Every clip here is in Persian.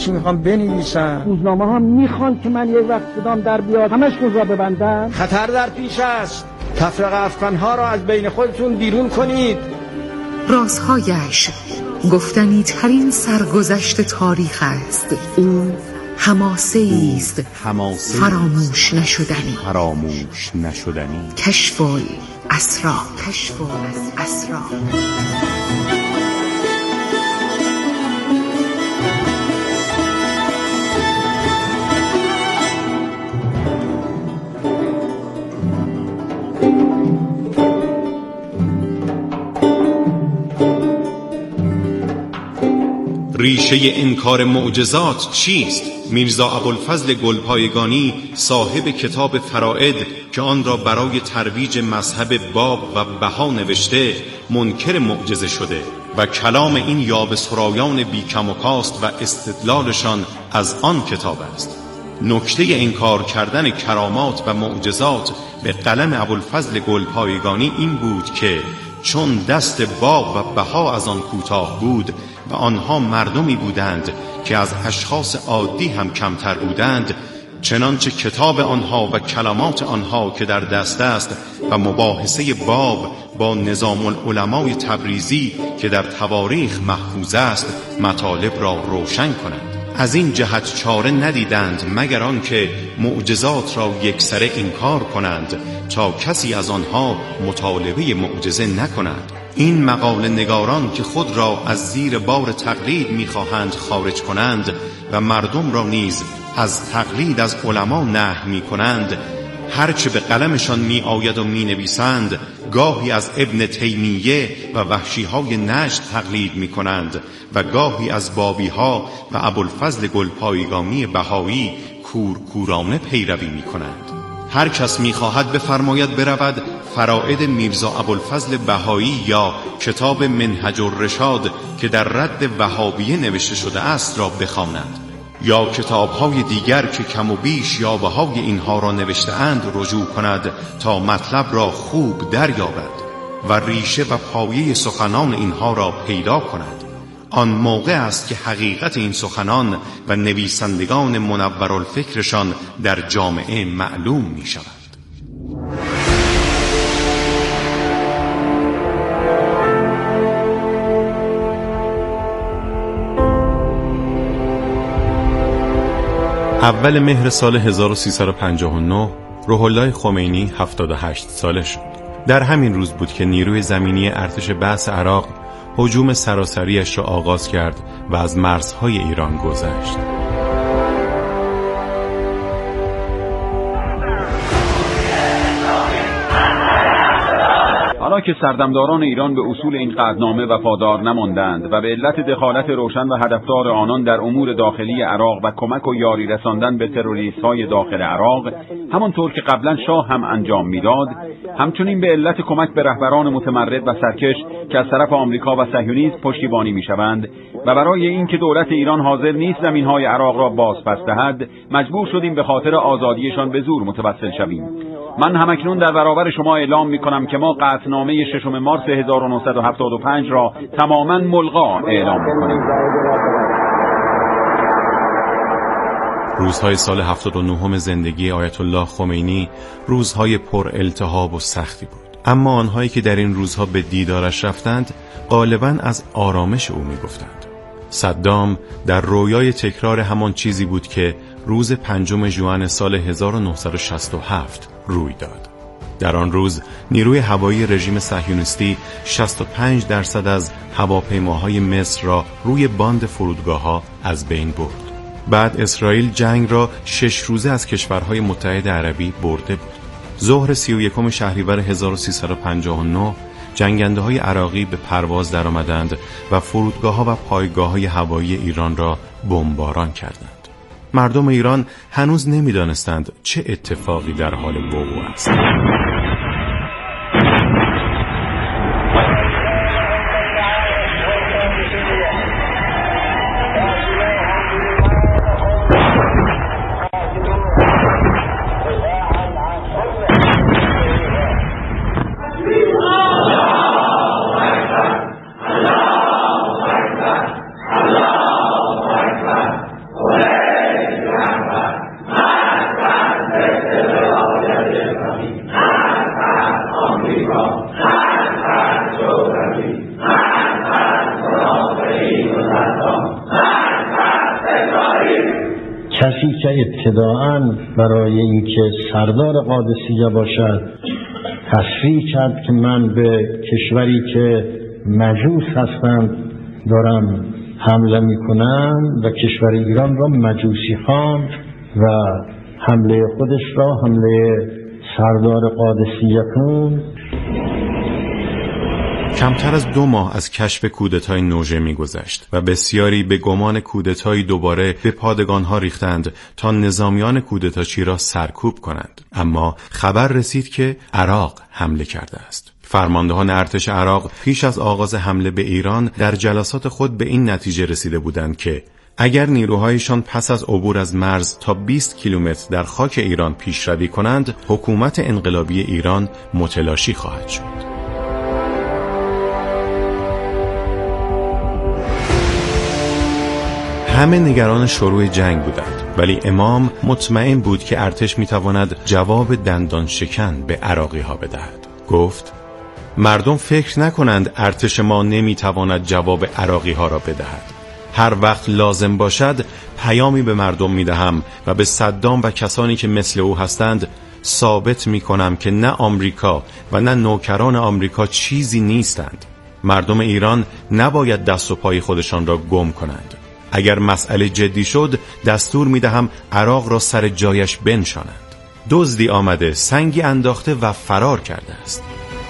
چی میخوام بنویسم. روزنامه ها میخوان که من یک وقت صدام در بیاد همش را ببندن. خطر در پیش است. تفرقه افغانها را از بین خودتون بیرون کنید. رازهایش گفتنی ترین سرگذشت تاریخ است. او حماسه است فراموش نشدنی. کشف الاسرار. ریشه انکار معجزات چیست؟ میرزا ابوالفضل گلپایگانی صاحب کتاب فرائد که آن را برای ترویج مذهب باب و بها نوشته منکر معجزه شده و کلام این یابسرایان بی کم و کاست و استدلالشان از آن کتاب است. نکته انکار کردن کرامات و معجزات به قلم ابوالفضل گلپایگانی این بود که چون دست باب و بها از آن کوتاه بود و آنها مردمی بودند که از اشخاص عادی هم کمتر بودند، چنانچه کتاب آنها و کلمات آنها که در دست است و مباحثه باب با نظام العلمای تبریزی که در تواریخ محفوظ است مطالب را روشن کنند. از این جهت چاره ندیدند مگر آنکه معجزات را یکسره انکار کنند تا کسی از آنها مطالبه معجزه نکند. این مقاله نگاران که خود را از زیر بار تقلید می‌خواهند خارج کنند و مردم را نیز از تقلید از علما نهی می‌کنند، هرچه به قلمشان می‌آید و می‌نویسند گاهی از ابن تیمیه و وحشی‌های نجد تقلید می‌کنند و گاهی از بابی‌ها و ابوالفضل گلپایگانی بهایی کورکورانه پیروی می‌کنند. هر کس می‌خواهد بفرماید برود فرائد میرزا ابوالفضل بهایی یا کتاب منهج الرشاد که در رد وهابیه نوشته شده است را بخواند، یا کتاب‌های دیگر که کم و بیش یابه‌های اینها را نوشته‌اند رجوع کند تا مطلب را خوب دریابد و ریشه و پایه سخنان اینها را پیدا کند. آن موقع است که حقیقت این سخنان و نویسندگان منورالفکرشان در جامعه معلوم می شود. اول مهر سال 1359 روح الله خمینی 78 ساله شد. در همین روز بود که نیروی زمینی ارتش بعث عراق هجوم سراسریش را آغاز کرد و از مرزهای ایران گذشت. حالا که سردمداران ایران به اصول این قطعنامه وفادار نماندند و به علت دخالت روشن و هدفدار آنان در امور داخلی عراق و کمک و یاری رساندن به تروریست‌های داخل عراق، همانطور که قبلا شاه هم انجام میداد، همچنین به علت کمک به رهبران متمرد و سرکش که از طرف آمریکا و صهیونیسم پشتیبانی میشوند و برای اینکه دولت ایران حاضر نیست زمین‌های عراق را بازپس دهد، مجبور شدیم به خاطر آزادیشان به زور متوسل شویم. من همکنون در برابر شما اعلام می‌کنم که ما قطعنامه 6 مارس 1975 را تماماً ملغا اعلام می‌کنیم. روزهای سال 79 زندگی آیت الله خمینی روزهای پر التهاب و سختی بود، اما آنهایی که در این روزها به دیدارش رفتند غالباً از آرامش او می‌گفتند. صدام در رویای تکرار همان چیزی بود که روز 5 ژوئن سال 1967 روی داد. در آن روز نیروی هوایی رژیم صهیونیستی 65% از هواپیماهای مصر را روی باند فرودگاه‌ها از بین برد. بعد اسرائیل جنگ را 6 روزه از کشورهای متحد عربی برده بود. ظهر 31 شهریور 1359 جنگنده‌های عراقی به پرواز درآمدند و فرودگاه‌ها و پایگاه‌های هوایی ایران را بمباران کردند. مردم ایران هنوز نمی‌دانستند چه اتفاقی در حال وقوع است. کسی که ابتداعاً برای اینکه سردار قادسیه باشد تصریح کرد که من به کشوری که مجوس هستند دارم حمله میکنم و کشور ایران را مجوسی خواند و حمله خودش را حمله سردار قادسیه خوند. کمتر از 2 ماه از کشف کودتای نوژه می‌گذشت و بسیاری به گمان کودتای دوباره به پادگان‌ها ریختند تا نظامیان کودتاچی را سرکوب کنند. اما خبر رسید که عراق حمله کرده است. فرماندهان ارتش عراق پیش از آغاز حمله به ایران در جلسات خود به این نتیجه رسیده بودند که اگر نیروهایشان پس از عبور از مرز تا 20 کیلومتر در خاک ایران پیشروی کنند، حکومت انقلابی ایران متلاشی خواهد شد. همه نگران شروع جنگ بودند، ولی امام مطمئن بود که ارتش میتواند جواب دندان شکن به عراقی ها بدهد. گفت مردم فکر نکنند ارتش ما نمیتواند جواب عراقی ها را بدهد. هر وقت لازم باشد پیامی به مردم میدهم و به صدام و کسانی که مثل او هستند ثابت میکنم که نه آمریکا و نه نوکران آمریکا چیزی نیستند. مردم ایران نباید دست و پای خودشان را گم کنند. اگر مسئله جدی شد دستور میدهم عراق را سر جایش بنشانند. دزدی آمده، سنگی انداخته و فرار کرده است.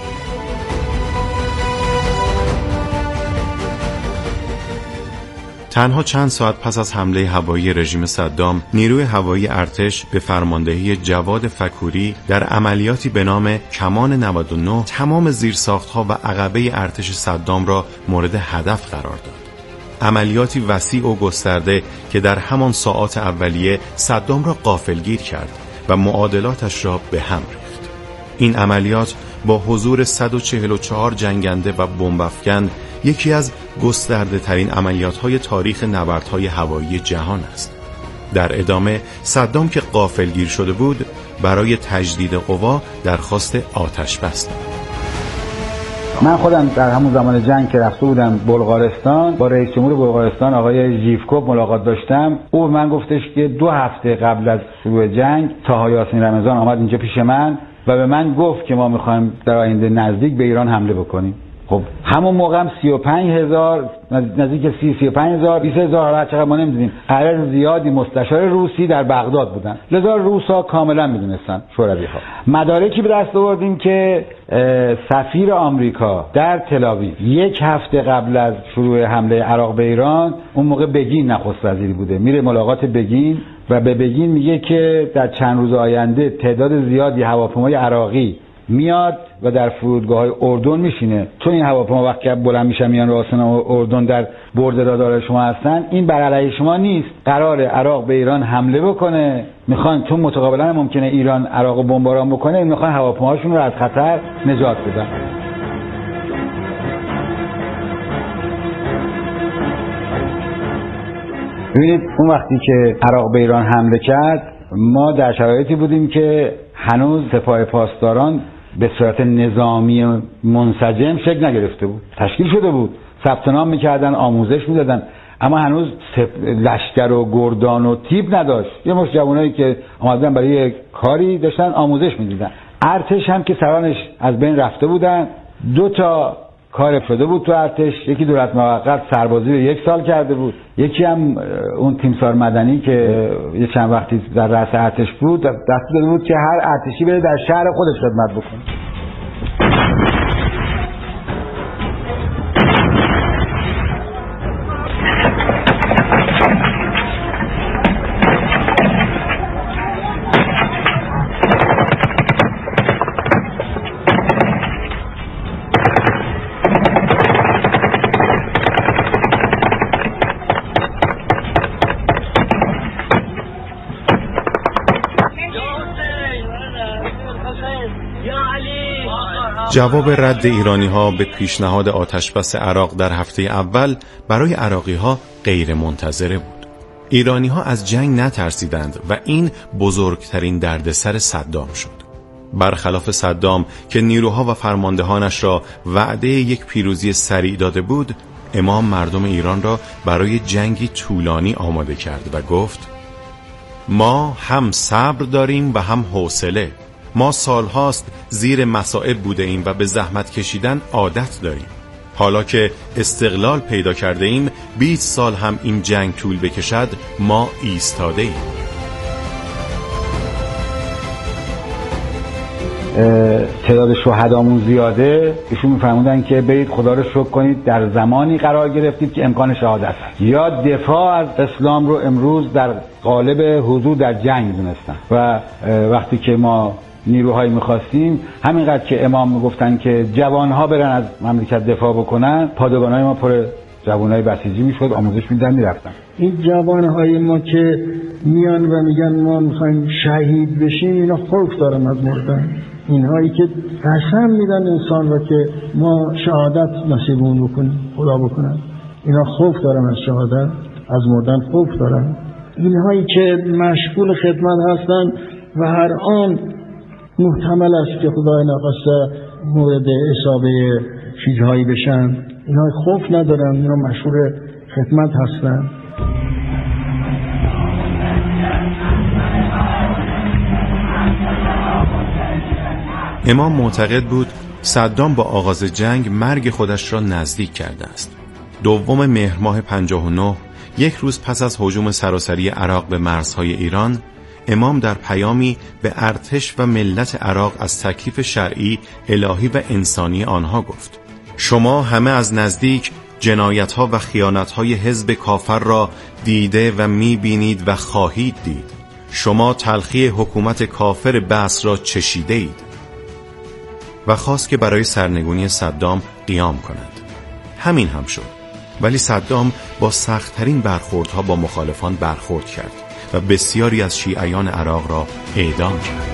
تنها چند ساعت پس از حمله هوایی رژیم صدام، نیروی هوایی ارتش به فرماندهی جواد فکوری در عملیاتی به نام کمان 99 تمام زیرساخت‌ها و عقبه ارتش صدام را مورد هدف قرار داد. عملیاتی وسیع و گسترده که در همان ساعات اولیه صدام را غافلگیر کرد و معادلاتش را به هم ریخت. این عملیات با حضور 144 جنگنده و بمب‌افکن یکی از گسترده ترین عملیات‌های تاریخ نبردهای هوایی جهان است. در ادامه صدام که غافلگیر شده بود برای تجدید قوا درخواست آتش بس داد. من خودم در همون زمان جنگ که رفته بودم بلغارستان با رئیس جمهور بلغارستان آقای ژیوکوف ملاقات داشتم. او به من گفتش که 2 هفته قبل از شروع جنگ طه یاسین رمضان آمد اینجا پیش من و به من گفت که ما میخوایم در آینده نزدیک به ایران حمله بکنیم. خب همون موقع هم 35,000 نزدیک 35,000 20,000 هر چقدر ما نمیدونیم عدد زیادی مستشار روسی در بغداد بودن. لذا روسا کاملا میدونستن شوروی‌ها. مدارکی به دست آوردیم که سفیر آمریکا در تل‌آویو 1 هفته قبل از شروع حمله عراق به ایران، اون موقع بگین نخست وزیری بوده، میره ملاقات بگین و به بگین میگه که در چند روز آینده تعداد زیادی هواپیمای عراقی میاد و در فرودگاه‌های اردن میشینه. چون این هواپیما وقتی بلند میشن میان راسن اردن در برد رادار شما هستن، این بر علیه شما نیست. قراره عراق به ایران حمله بکنه، میخوان چون متقابلا ممکنه ایران عراق بمباران بکنه، میخوان هواپیماهاشون رو از خطر نجات بدن. ببینید اون وقتی که عراق به ایران حمله کرد ما در شرایطی بودیم که هنوز سپاه پاسداران به صورت نظامی منسجم شکل نگرفته بود. تشکیل شده بود، ثبت نام میکردن، آموزش میدادن، اما هنوز لشکر و گردان و تیپ نداشت. یه مشت جوانایی که آمدن برای کاری داشتن آموزش میدادن. ارتش هم که سرانش از بین رفته بودن. 2 تا کار افتاده بود تو ارتش، یکی دولت موقت سربازی رو 1 سال کرده بود، یکی هم اون تیمسار مدنی که یه چند وقتی در رأس ارتش بود دست داده بود که هر ارتشی بره در شهر خودش خدمت بکنه. جواب رد ایرانی‌ها به پیشنهاد آتشبس عراق در هفته اول برای عراقی‌ها غیر منتظره بود. ایرانی‌ها از جنگ نترسیدند و این بزرگترین دردسر صدام شد. برخلاف صدام که نیروها و فرماندهانش را وعده یک پیروزی سریع داده بود، امام مردم ایران را برای جنگی طولانی آماده کرد و گفت: ما هم صبر داریم و هم حوصله. ما سالهاست زیر مصائب بوده ایم و به زحمت کشیدن عادت داریم. حالا که استقلال پیدا کرده ایم 20 سال هم این جنگ طول بکشد ما ایستاده ایم. تعداد شهدامون زیاده، ایشون میفرمودن که برید خدا رو شکر کنید در زمانی قرار گرفتید که امکان شهادت هست، یا دفاع از اسلام رو امروز در قالب حضور در جنگ دونستن. و وقتی که ما نیروهایی میخواستیم، همینقدر که امام میگفتن که جوانها برن از مملکت دفاع بکنن، پادگانهای ما پر جوانهای بسیجی میشد، آموزش میدن میرفتن. این جوانهای ما که میان و میگن ما میخوایم شهید بشیم، اینا خوف دارن از مردن. اینهایی که قسم میدن انسان رو که ما شهادت نصیبون بکنیم، خدا بکنن، اینا خوف دارن از شهادت، از مردن خوف دارن. اینهایی که مشغول خدمت هستن و هر آن محتمل است که خدای نخواسته مورد اصابه چیزهایی بشن، اینا خوف ندارن، اینا مشغول خدمت هستن. امام معتقد بود صدام با آغاز جنگ مرگ خودش را نزدیک کرده است. 2 مهر ماه 59، یک روز پس از هجوم سراسری عراق به مرزهای ایران، امام در پیامی به ارتش و ملت عراق از تکلیف شرعی، الهی و انسانی آنها گفت: شما همه از نزدیک جنایت‌ها و خیانت‌های حزب کافر را دیده و می‌بینید و خواهید دید. شما تلخی حکومت کافر بأس را چشیده اید. و خواست که برای سرنگونی صدام قیام کند. همین هم شد. ولی صدام با سخت‌ترین برخوردها با مخالفان برخورد کرد و بسیاری از شیعیان عراق را اعدام کرد.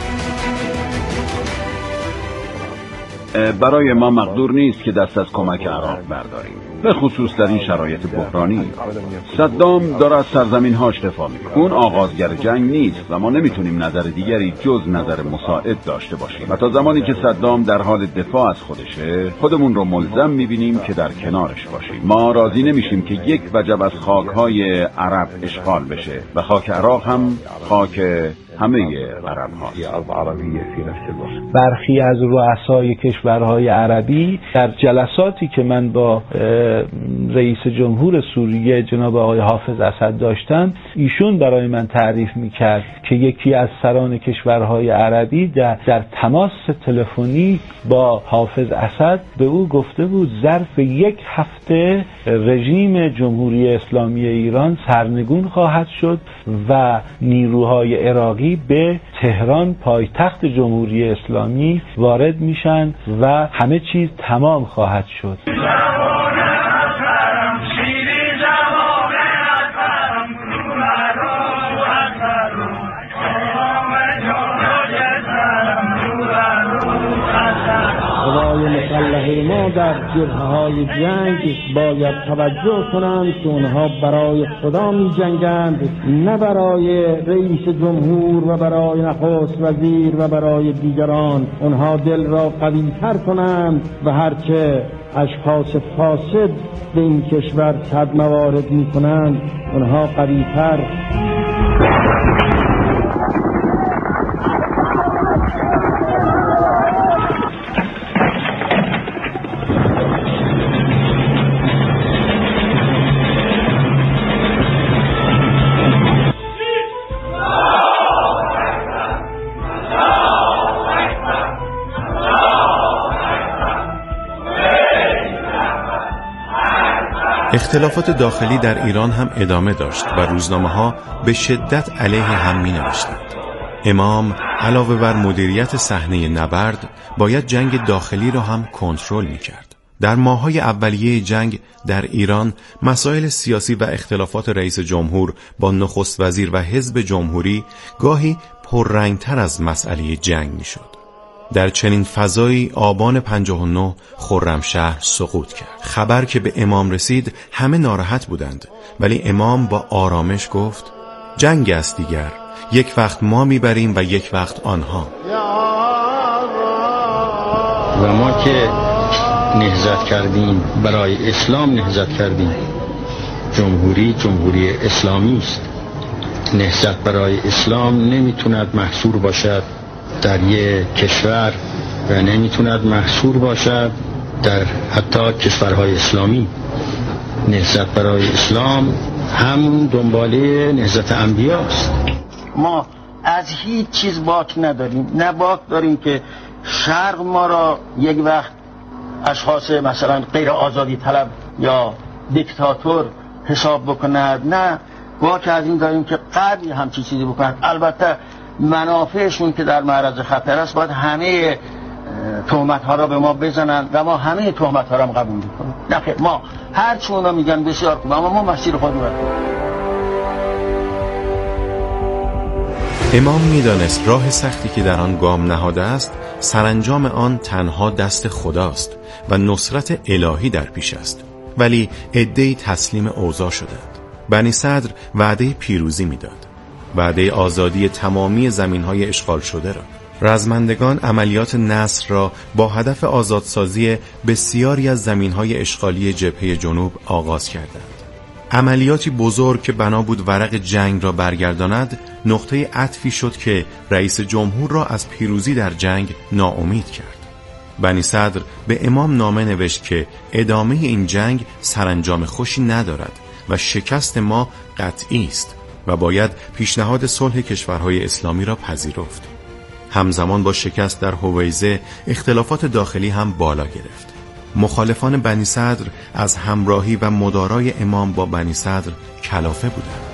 برای ما مقدور نیست که دست از کمک عراق برداریم، به خصوص در این شرایط بحرانی. صدام داره از سرزمین‌هاش دفاع می‌کنه. اون آغازگر جنگ نیست و ما نمیتونیم نظر دیگری جز نظر مساعد داشته باشیم. و تا زمانی که صدام در حال دفاع از خودشه، خودمون رو ملزم می‌بینیم که در کنارش باشیم. ما راضی نمیشیم که یک وجب از خاک‌های عرب اشغال بشه و خاک عراق هم خاک همه عرب هاست. برخی از رؤسای کشورهای عربی در جلساتی که من با رئیس جمهور سوریه جناب آقای حافظ اسد داشتم، ایشون برای من تعریف میکرد که یکی از سران کشورهای عربی در تماس تلفنی با حافظ اسد به او گفته بود ظرف 1 هفته رژیم جمهوری اسلامی ایران سرنگون خواهد شد و نیروهای عراقی به تهران پایتخت جمهوری اسلامی وارد میشن و همه چیز تمام خواهد شد. خدای مسلح ما در جبهه‌های جنگ باید توجه کنند که اونها برای خدا می جنگند، نه برای رئیس جمهور و برای نخست وزیر و برای دیگران. اونها دل را قوی تر کنند و هرچه اشخاص فاسد به این کشور صد موارد می کنند، اونها قوی تر. اختلافات داخلی در ایران هم ادامه داشت و روزنامه‌ها به شدت علیه هم می‌نوشتند. امام علاوه بر مدیریت صحنه نبرد باید جنگ داخلی را هم کنترل می‌کرد. در ماه‌های اولیه جنگ در ایران مسائل سیاسی و اختلافات رئیس جمهور با نخست وزیر و حزب جمهوری گاهی پررنگ‌تر از مسئله جنگ می‌شد. در چنین فضایی آبان 59 خرمشهر سقوط کرد. خبر که به امام رسید همه ناراحت بودند، ولی امام با آرامش گفت: جنگ است دیگر، یک وقت ما میبریم و یک وقت آنها. و ما که نهضت کردیم، برای اسلام نهضت کردیم. جمهوری اسلامی است. نهضت برای اسلام نمیتوند محصور باشد در یک کشور و نمیتوند محصور باشد در حتی کشورهای اسلامی. نهضت برای اسلام همون دنباله نهضت انبیاست. ما از هیچ چیز باک نداریم، نه باک داریم که شرق ما را یک وقت اشخاص مثلا غیر آزادی طلب یا دیکتاتور حساب بکند، نه باک از این داریم که قبل همچی چیزی بکنند. البته منافعشون که در معرض خطر است باید همه تهمت ها را به ما بزنند و ما همه تهمت ها را قبول میکنیم. نه خیر، ما هر چی اونا میگن بسیار خوب، اما ما مسیر خود رو بریم. امام میدانست راه سختی که در آن گام نهاده است سرانجام آن تنها دست خداست و نصرت الهی در پیش است، ولی عده‌ای تسلیم اوضاع شدند. بنی صدر وعده پیروزی میداد، وعده آزادی تمامی زمین‌های اشغال شده را. رزمندگان عملیات نصر را با هدف آزادسازی بسیاری از زمین‌های اشغالی جبهه جنوب آغاز کردند. عملیاتی بزرگ که بنا بود ورق جنگ را برگرداند، نقطه عطفی شد که رئیس جمهور را از پیروزی در جنگ ناامید کرد. بنی صدر به امام نامه نوشت که ادامه این جنگ سرانجام خوشی ندارد و شکست ما قطعی است و باید پیشنهاد صلح کشورهای اسلامی را پذیرفت. همزمان با شکست در هویزه اختلافات داخلی هم بالا گرفت. مخالفان بنی صدر از همراهی و مدارای امام با بنی صدر کلافه بودند.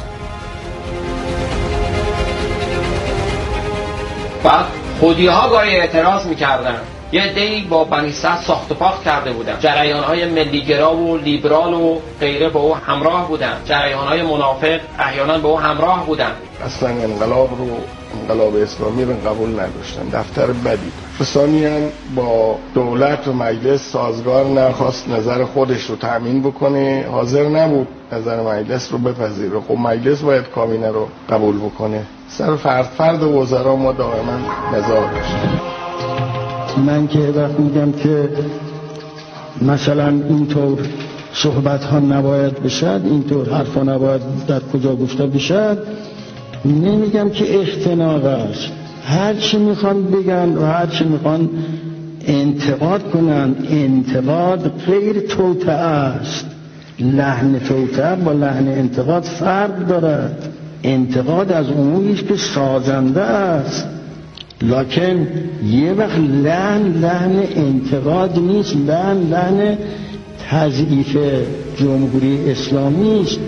بعد خودی‌ها گاهی اعتراض می‌کردند. یه عده‌ای با بنی صدر ساخت و پاخت کرده بودند. جریان‌های ملی‌گرا و لیبرال و غیره با او همراه بودند. جریان‌های منافق احیانا با او همراه بودند. اصلا انقلاب اسلامی رو قبول نداشتن، دفتر بدی. ثانیاً با دولت و مجلس سازگار نخواست نظر خودش رو تأمین بکنه، حاضر نبود نظر مجلس رو بپذیره. خب مجلس باید کابینه رو قبول بکنه. سر فرد وزرا ما دائما نزاع داشتیم. من که وقت میگم که مثلا اینطور صحبت ها نباید بشد، اینطور حرف ها نباید در کجا گفته بشد، نمیگم که اختناق است. هر چی میخوان بگن و هر چی میخوان انتقاد کنن، انتقاد غیر توطئه است. لحن توطئه با لحن انتقاد فرق دارد. انتقاد از اموری است که سازنده است، لکن یه وقت لحن انتقاد نیست، لحن تضعیف جمهوری اسلامی است.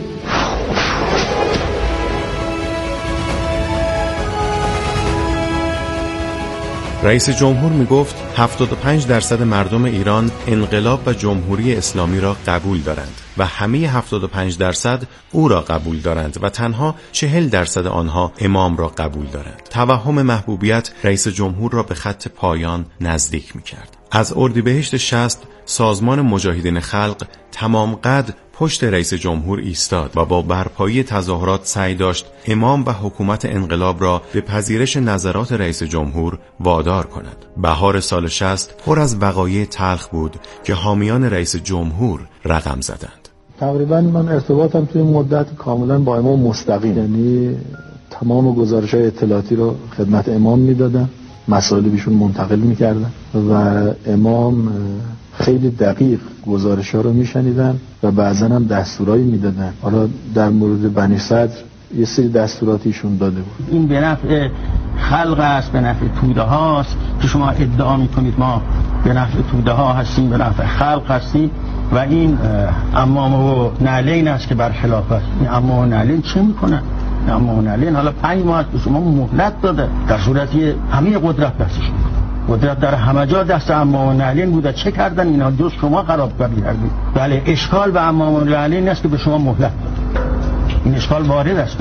رئیس جمهور می گفت 75% مردم ایران انقلاب و جمهوری اسلامی را قبول دارند و همه 75% او را قبول دارند و تنها 40% آنها امام را قبول دارند. توهم محبوبیت رئیس جمهور را به خط پایان نزدیک می کرد. از اردیبهشت 60 سازمان مجاهدین خلق تمام قد پشت رئیس جمهور ایستاد و با برپایی تظاهرات سعی داشت امام و حکومت انقلاب را به پذیرش نظرات رئیس جمهور وادار کند. بهار سال 60 پر از وقایع تلخ بود که حامیان رئیس جمهور رقم زدند. تقریبا من ارتباطم توی مدت کاملا با امام مستقیم، یعنی تمام گزارش‌های اطلاعاتی رو خدمت امام میدادم، مسائل بیشون منتقل میکردن و امام خیلی دقیق گزارش‌ها رو میشنیدن و بعضا هم دستورایی میدادن. حالا در مورد بنی صدر یه سری دستوراتیشون داده بود. این به نفع خلق است، به نفع توده هاست که شما ادعا میکنید ما به نفع توده ها هستیم، به نفع خلق هستیم و این امام و نعلین است که برخلاف است. این امام و نعلین چه میکنن؟ امام و نعلین حالا 5 ماه به شما مهلت داده، در صورتی همین قدرت دستش قدرت در همه جا دست امام و نعلین بوده. چه کردن اینا؟ جز شما خراب کردید. بله، اشکال به امام و نعلین است که به شما مهلت داده. این اشکال وارد است.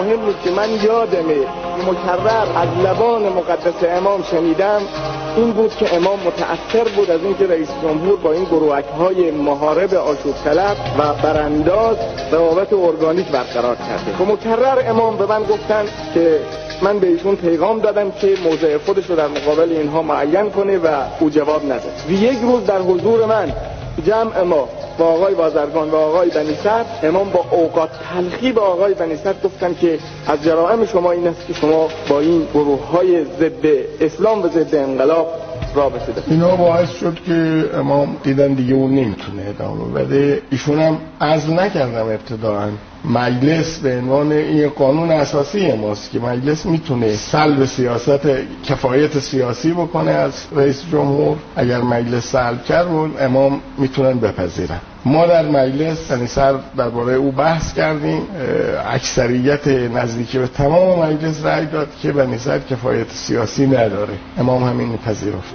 مهم بود که من یادمه مکرر از لبان مقدس امام شنیدم این بود که امام متأثر بود از اینکه رئیس جمهور با این گروهک‌های محارب آشوب طلب و برانداز روابط ارگانیک برقرار کرده. و مکرر امام به من گفتن که من به ایشون پیغام دادم که موضع خودش رو در مقابل اینها معین کنه و او جواب نداد. یک روز در حضور من جمع ما با آقای بازرگان و آقای بنی صدر، امام با اوقات تلخی با آقای بنی صدر گفتن که از جرائم شما این است که شما با این گروه‌های ضد اسلام و ضد انقلاب رابطه دارید. اینا باعث شد که امام دیدن دیگه اون نمیتونه ادامه بده. ایشون هم عزم نکردم ابتداً مجلس به عنوان این قانون اساسی ماست که مجلس میتونه سلب سیاست کفایت سیاسی بکنه از رئیس جمهور. اگر مجلس سلب کرد امام میتونن بپذیرن. ما در مجلس یعنی سر درباره او بحث کردیم، اکثریت نزدیکی به تمام مجلس رأی داد که بنی صدر کفایت سیاسی نداره. امام همین پذیرفت.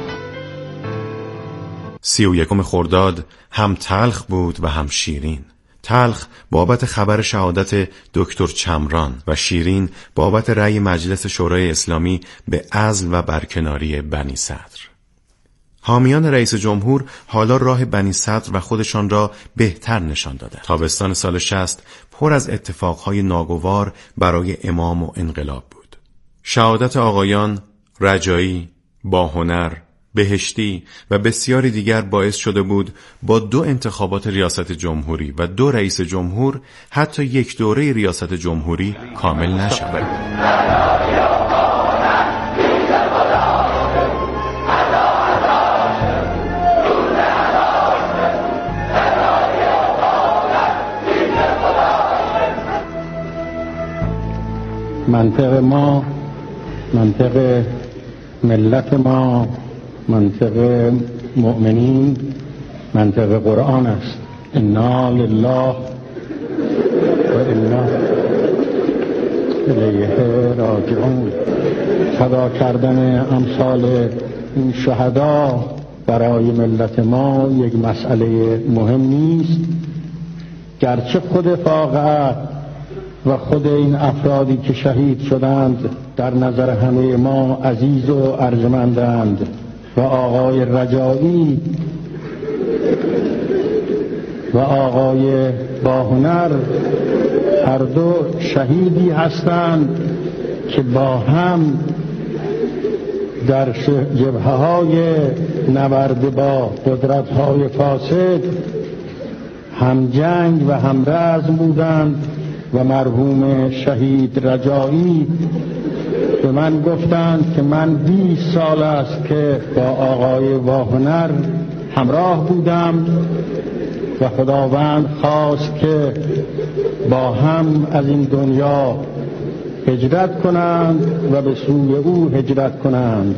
31 خرداد هم تلخ بود و هم شیرین. تلخ بابت خبر شهادت دکتر چمران و شیرین بابت رأی مجلس شورای اسلامی به عزل و برکناری بنی صدر. حامیان رئیس جمهور حالا راه بنی صدر و خودشان را بهتر نشان دادند. تابستان سال 60 پر از اتفاقهای ناگوار برای امام و انقلاب بود. شهادت آقایان رجایی، باهنر، بهشتی و بسیاری دیگر باعث شده بود با 2 انتخابات ریاست جمهوری و 2 رئیس جمهور حتی یک دوره ریاست جمهوری کامل نشود. منطق ما، منطق ملت ما، منطق مؤمنین، منطق قرآن است. انا لله و انا الیه راجعون. فدا کردن امثال این شهدا برای ملت ما یک مسئله مهم نیست، گرچه خود واقعه و خود این افرادی که شهید شدند در نظر همه ما عزیز و ارجمندند و آقای رجایی و آقای باهنر هر دو شهیدی هستند که با هم در جبهه‌های نبرد با قدرت‌های فاسد هم جنگ و هم رزم بودند و مرحوم شهید رجایی به من گفتند که من 20 سال است که با آقای باهنر همراه بودم و خداوند خواست که با هم از این دنیا هجرت کنند و به سوی او هجرت کنند.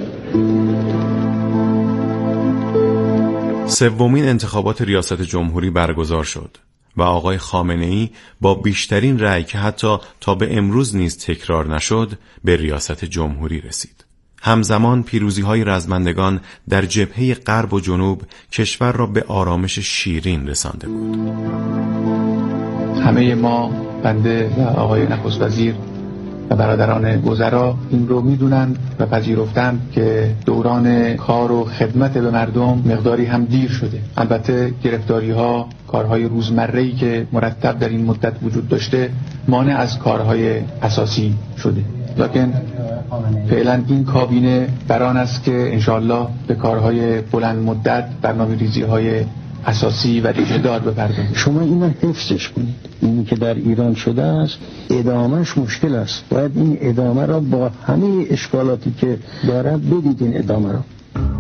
سومین انتخابات ریاست جمهوری برگزار شد و آقای خامنه‌ای با بیشترین رأی که حتی تا به امروز نیز تکرار نشد به ریاست جمهوری رسید. همزمان پیروزی‌های رزمندگان در جبهه غرب و جنوب کشور را به آرامش شیرین رسانده بود. همه ما، بنده و آقای نخست وزیر و برادران وزرا این رو میدونند و پذیرفتند که دوران کار و خدمت به مردم مقداری هم دیر شده. البته گرفتاری‌ها، کارهای روزمره‌ای که مرتب در این مدت وجود داشته مانع از کارهای اساسی شده. لکن فعلا این کابینه بران است که انشاءالله به کارهای بلند مدت، برنامه‌ریزی‌های اساسی و ریشه دار بپردازید. شما اینو حفظش کنید. اینی که در ایران شده است ادامهش مشکل است. باید این ادامه را با همه اشکالاتی که دارد بدید. این ادامه را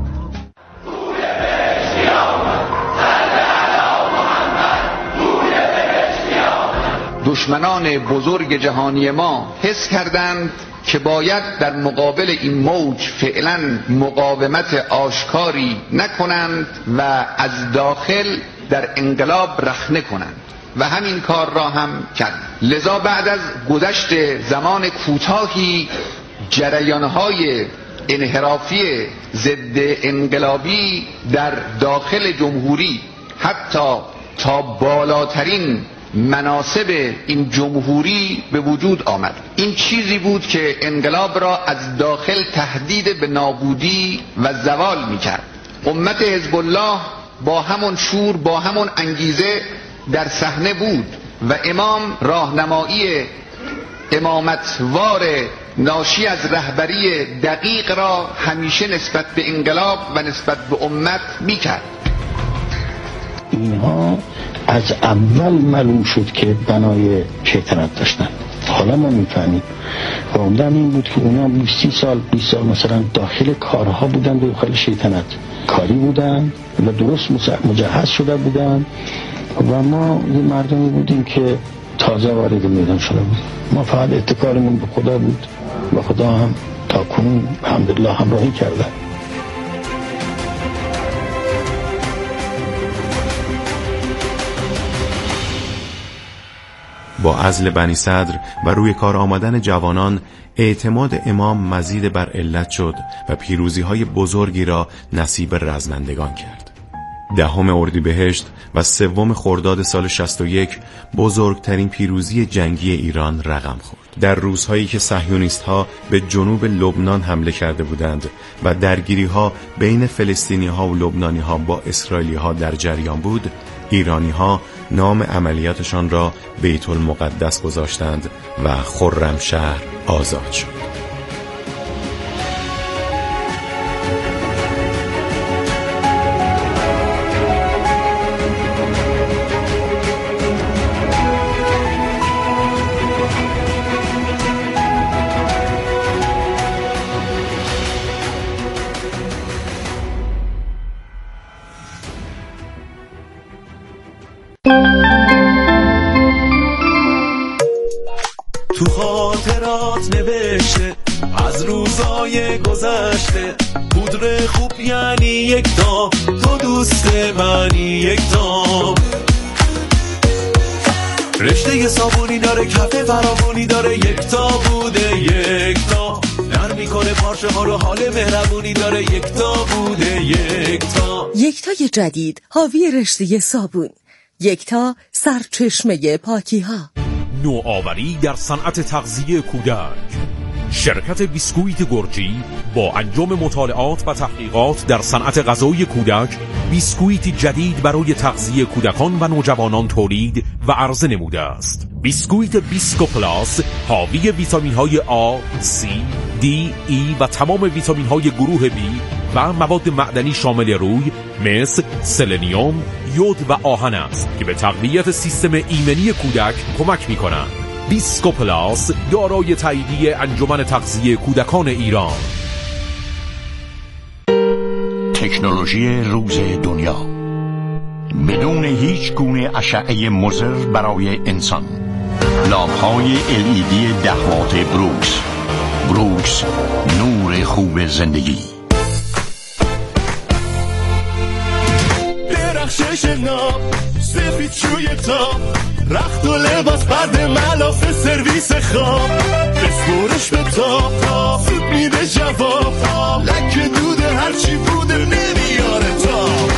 دشمنان بزرگ جهانی ما حس کردند که باید در مقابل این موج فعلا مقاومت آشکاری نکنند و از داخل در انقلاب رخنه کنند و همین کار را هم کرد. لذا بعد از گذشت زمان کوتاهی جریانهای انحرافی ضد انقلابی در داخل جمهوری حتی تا بالاترین مناسب این جمهوری به وجود آمد. این چیزی بود که انقلاب را از داخل تهدید به نابودی و زوال میکرد. امت حزب الله با همون شور، با همون انگیزه در صحنه بود و امام راهنمایی امامتوار ناشی از رهبری دقیق را همیشه نسبت به انقلاب و نسبت به امت میکرد. اینها از اول معلوم شد که بنای شیطنت داشتن. حالا ما میفهمیم و عمدن این بود که اونا 20 سال مثلا داخل کارها بودن، داخل شیطنت کاری بودن و درست مجهز شده بودن و ما یه مردمی بودیم که تازه وارد میدان شده بود. ما فقط اتکالمون به خدا بود و خدا هم تا کنون الحمدلله همراهی کرده. با عزل بنی صدر و روی کار آمدن جوانان، اعتماد امام مزید بر علت شد و پیروزی‌های بزرگی را نصیب رزمندگان کرد. 10 اردیبهشت و 3 خرداد سال 61 بزرگترین پیروزی جنگی ایران رقم خورد. در روزهایی که صهیونیست‌ها به جنوب لبنان حمله کرده بودند و درگیری‌ها بین فلسطینی‌ها و لبنانی‌ها با اسرائیلی‌ها در جریان بود، ایرانی‌ها نام عملیاتشان را بیت المقدس گذاشتند و خرمشهر آزاد شد. تو خاطرات نوشته از روزای گذشته، پودر خوب یعنی یک تا، تو دوست منی یک تا. رشته صابونی داره، کف فراوانی داره، یک تا بوده یک تا. نرم میکنه پارچه ها رو، حال مهربونی داره، یک تا بوده یک تا. یکتای جدید حاوی رشته صابون، یکتا سرچشمه پاکی ها. نوآوری در صنعت تغذیه کودک. شرکت بیسکویت گرجی با انجام مطالعات و تحقیقات در صنعت غذای کودک، بیسکویت جدید برای تغذیه کودکان و نوجوانان تولید و عرضه نموده است. بیسکویت بیسکو پلاس حاوی ویتامین های A, C, D, E و تمام ویتامین های گروه B و مواد معدنی شامل روی مثل سلنیوم، یود و آهن است که به تقویت سیستم ایمنی کودک کمک می‌کنند. بیسکو پلاس دارای تاییدیه انجمن تغذیه کودکان ایران. تکنولوژی روز دنیا بدون هیچ گونه اشعه مضر برای انسان. لامپ‌های LED 10 وات بروکس، نور خوب زندگی. درخشش نام سفید شوی تاب، رخت و لباس بعد ملافه سرویس خواب، بسپورش به تاب زود میده جواب، لکه دوده هرچی بوده نمیاره تاب.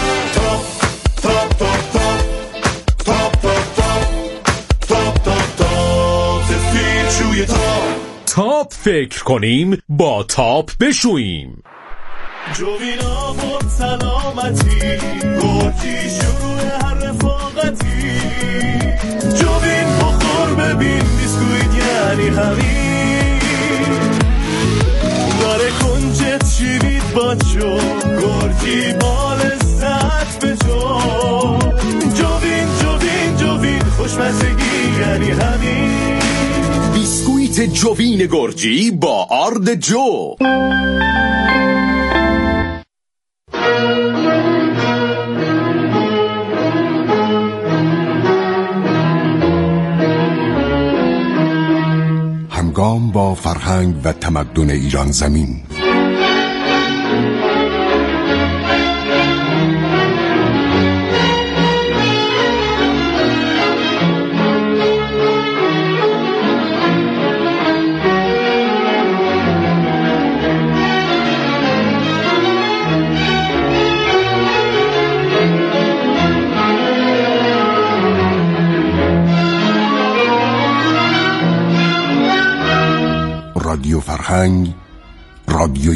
سفید شوی تاب فکر کنیم با تاب بشوییم. جوینا بود سلامتی، گرجی شروع هر رفاقتی. جوین بخور ببین، بیسکویت یعنی همین. داره کنجت شیرید با جو، گرجی بال سط به جو. جوین خوشمزگی یعنی همین. بیسکویت جوین گرجی با آرد جو. همگام با فرهنگ و تمدن ایران زمین. فرهنگ رادیو